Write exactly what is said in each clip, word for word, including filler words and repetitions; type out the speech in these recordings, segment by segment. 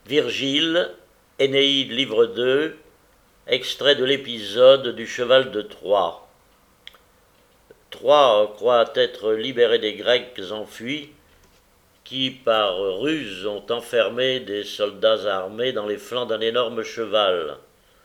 Virgile, Énéide, livre deux, extrait de l'épisode du cheval de Troie. Troie croit être libérée des Grecs enfuis qui, par ruse, ont enfermé des soldats armés dans les flancs d'un énorme cheval.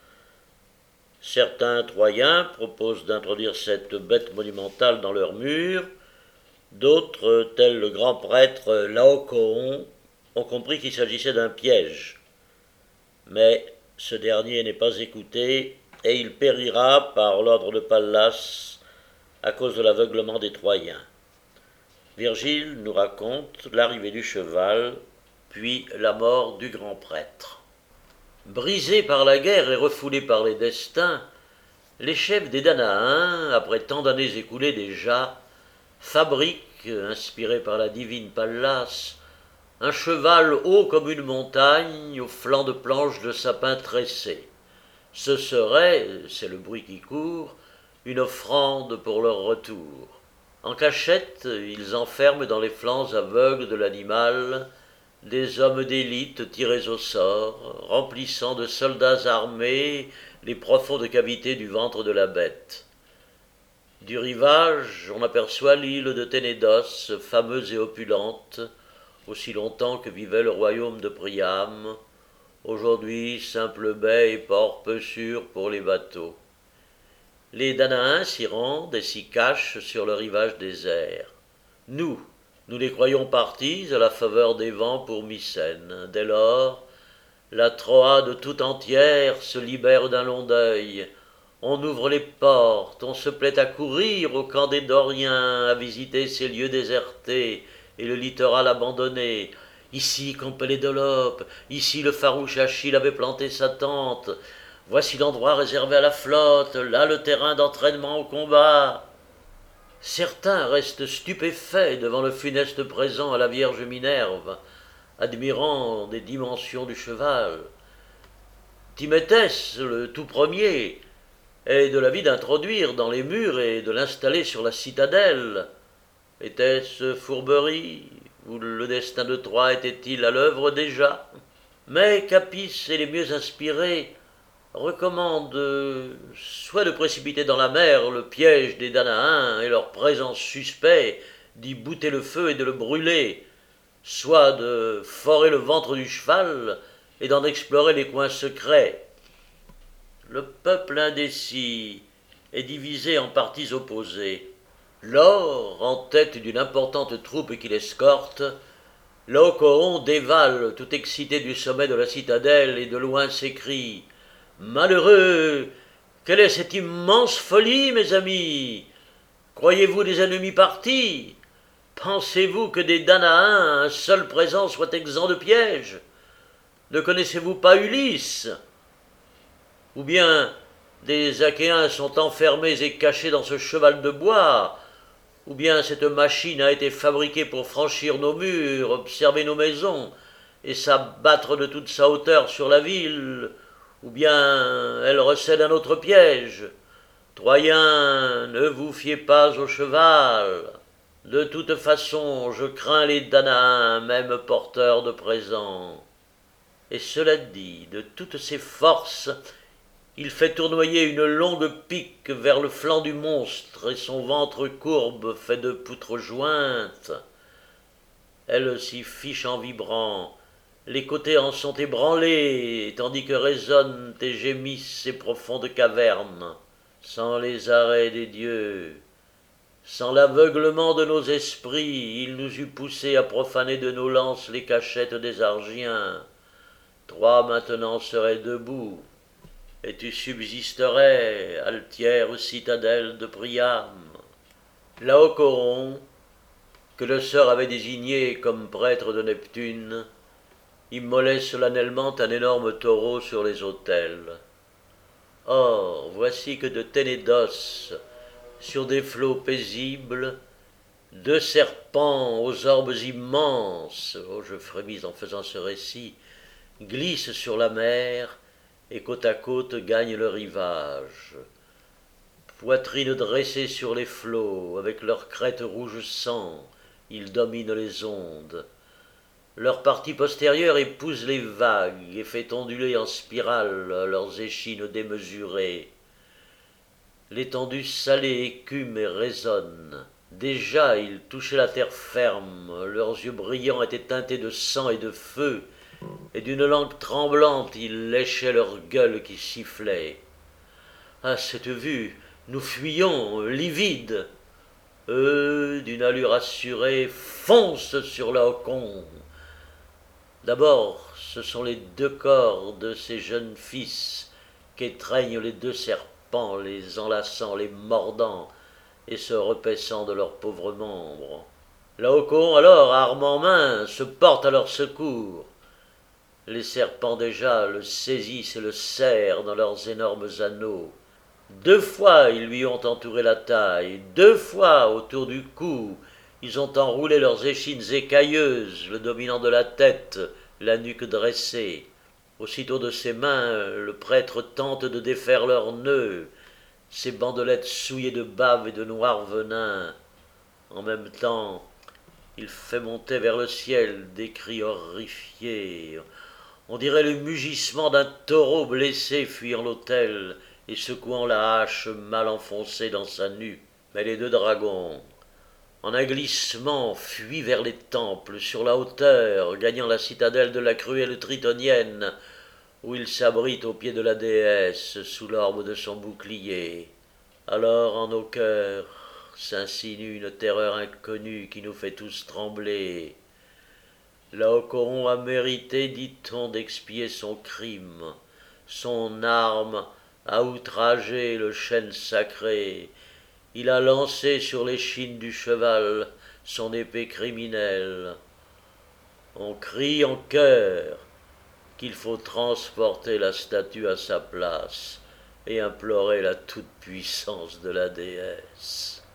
Certains Troyens proposent d'introduire cette bête monumentale dans leurs murs, d'autres, tels le grand prêtre Laocoon, ont compris qu'il s'agissait d'un piège. Mais ce dernier n'est pas écouté et il périra par l'ordre de Pallas à cause de l'aveuglement des Troyens. Virgile nous raconte l'arrivée du cheval, puis la mort du grand prêtre. Brisés par la guerre et refoulés par les destins, les chefs des Danaens, après tant d'années écoulées déjà, fabriquent, inspirés par la divine Pallas, un cheval haut comme une montagne, aux flancs de planches de sapin tressés. Ce serait, c'est le bruit qui court, une offrande pour leur retour. En cachette, ils enferment dans les flancs aveugles de l'animal des hommes d'élite tirés au sort, remplissant de soldats armés les profondes cavités du ventre de la bête. Du rivage, on aperçoit l'île de Ténédos, fameuse et opulente, aussi longtemps que vivait le royaume de Priam, aujourd'hui simple baie et port peu sûr pour les bateaux. Les Danaens s'y rendent et s'y cachent sur le rivage désert. Nous, nous les croyons partis à la faveur des vents pour Mycène. Dès lors, la Troade tout entière se libère d'un long deuil. On ouvre les portes, on se plaît à courir au camp des Doriens, à visiter ces lieux désertés et le littoral abandonné. Ici campait les Dolopes, ici le farouche Achille avait planté sa tente. Voici l'endroit réservé à la flotte, là le terrain d'entraînement au combat. Certains restent stupéfaits devant le funeste présent à la Vierge Minerve, admirant des dimensions du cheval. Timéthès, le tout premier, est de l'avis d'introduire dans les murs et de l'installer sur la citadelle. Était-ce fourberie, ou le destin de Troie était-il à l'œuvre déjà? Mais Capys et les mieux inspirés recommandent soit de précipiter dans la mer le piège des Danaens et leur présence suspect, d'y bouter le feu et de le brûler, soit de forer le ventre du cheval et d'en explorer les coins secrets. Le peuple indécis est divisé en partis opposés. Laure, en tête d'une importante troupe qui l'escorte, Laocoon dévale tout excité du sommet de la citadelle et de loin s'écrie « Malheureux, quelle est cette immense folie, mes amis? Croyez-vous des ennemis partis? Pensez-vous que des Danaens, un seul présent, soit exempt de piège? Ne connaissez-vous pas Ulysse? Ou bien des Achéens sont enfermés et cachés dans ce cheval de bois? Ou bien cette machine a été fabriquée pour franchir nos murs, observer nos maisons, et s'abattre de toute sa hauteur sur la ville? Ou bien elle recèle un autre piège? Troyens, ne vous fiez pas au cheval. De toute façon, je crains les Danaens, même porteurs de présents. Et cela dit, de toutes ses forces, il fait tournoyer une longue pique vers le flanc du monstre, et son ventre courbe fait de poutres jointes. Elle s'y fiche en vibrant, les côtés en sont ébranlés, tandis que résonnent et gémissent ces profondes cavernes. Sans les arrêts des dieux, sans l'aveuglement de nos esprits, il nous eût poussés à profaner de nos lances les cachettes des Argiens. Troie maintenant serait debout, et tu subsisterais, altière citadelle de Priam. Laocoon, que le sort avait désigné comme prêtre de Neptune, immolait solennellement un énorme taureau sur les autels. Or, voici que de Ténédos, sur des flots paisibles, deux serpents aux orbes immenses, oh je frémis en faisant ce récit, glissent sur la mer et côte à côte gagnent le rivage. Poitrine dressée sur les flots, avec leur crête rouge sang, ils dominent les ondes. Leur partie postérieure épouse les vagues et fait onduler en spirale leurs échines démesurées. L'étendue salée écume et résonne. Déjà ils touchaient la terre ferme, leurs yeux brillants étaient teintés de sang et de feu, et d'une langue tremblante ils léchaient leur gueule qui sifflait. À cette vue, nous fuyions, livides. Eux, d'une allure assurée, foncent sur Laocoon. D'abord, ce sont les deux corps de ces jeunes fils qu'étreignent les deux serpents, les enlaçant, les mordant et se repaissant de leurs pauvres membres. Laocoon, alors, arme en main, se porte à leur secours. Les serpents déjà le saisissent et le serrent dans leurs énormes anneaux. Deux fois ils lui ont entouré la taille, deux fois autour du cou, ils ont enroulé leurs échines écailleuses, le dominant de la tête, la nuque dressée. Aussitôt de ses mains, le prêtre tente de défaire leurs nœuds, ses bandelettes souillées de bave et de noir venin. En même temps, il fait monter vers le ciel des cris horrifiés. On dirait le mugissement d'un taureau blessé fuyant l'autel et secouant la hache mal enfoncée dans sa nuque. Mais les deux dragons, en un glissement, fuient vers les temples, sur la hauteur, gagnant la citadelle de la cruelle tritonienne, où ils s'abritent au pied de la déesse, sous l'orbe de son bouclier. Alors en nos cœurs s'insinue une terreur inconnue qui nous fait tous trembler. Laocoon a mérité, dit-on, d'expier son crime. Son arme a outragé le chêne sacré. Il a lancé sur l'échine du cheval son épée criminelle. On crie en chœur qu'il faut transporter la statue à sa place et implorer la toute-puissance de la déesse.